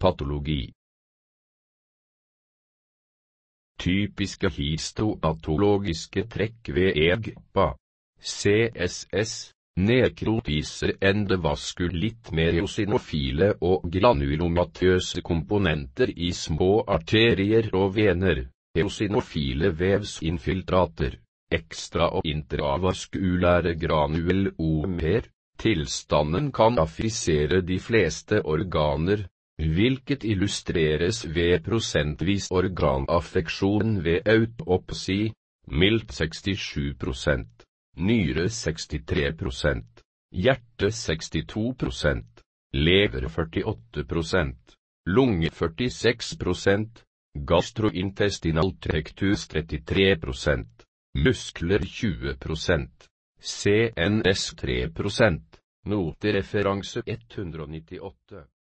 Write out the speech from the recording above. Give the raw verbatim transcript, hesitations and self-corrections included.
Patologi. Typiske histopatologiske trekk ved E G P A. C S S, nekrotiser endovaskulitt med eosinofile og granulomatøse komponenter i små arterier og vener, eosinofile vevsinfiltrater, ekstra- og intravaskulære granulomer. Tilstanden kan affisere de fleste organer, hvilket illustreres ved prosentvis organaffeksjon ved autopsi, mildt sekstisju prosent, nyre sekstitre prosent, hjerte sekstito prosent, lever førtiåtte prosent, lunge førtiseks prosent, gastrointestinal trektus trettitre prosent, muskler tjue prosent, C N S tre prosent, notereferanse ett hundre nittiåtte.